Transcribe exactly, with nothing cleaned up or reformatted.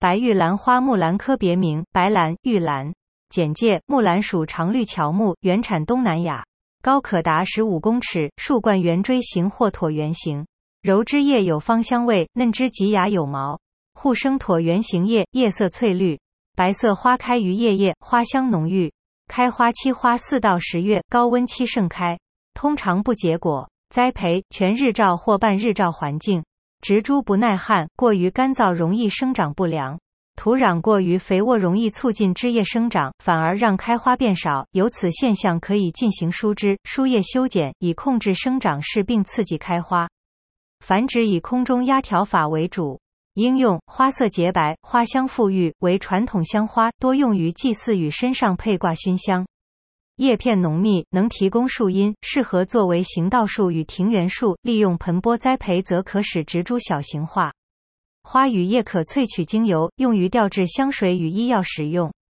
白玉兰花木兰科别名，白兰、玉兰。简介：木兰属常绿乔木，原产东南亚，高可达十五公尺，树冠圆锥形或椭圆形，柔枝叶有芳香味，嫩枝及芽有毛，互生椭圆形叶，叶色翠绿，白色花开于叶叶，花香浓郁。开花期花四到十月，高温期盛开，通常不结果。栽培：全日照或半日照环境，植株不耐旱，过于干燥容易生长不良。土壤过于肥沃容易促进枝叶生长，反而让开花变少。有此现象可以进行疏枝、疏叶修剪，以控制生长势并刺激开花。繁殖以空中压条法为主。应用：花色洁白，花香馥郁，为传统香花，多用于祭祀与身上配挂熏香。叶片浓密，能提供树荫，适合作为行道树与庭园树，利用盆钵栽培则可使植株小型化。花与叶可萃取精油，用于调制香水与医药使用。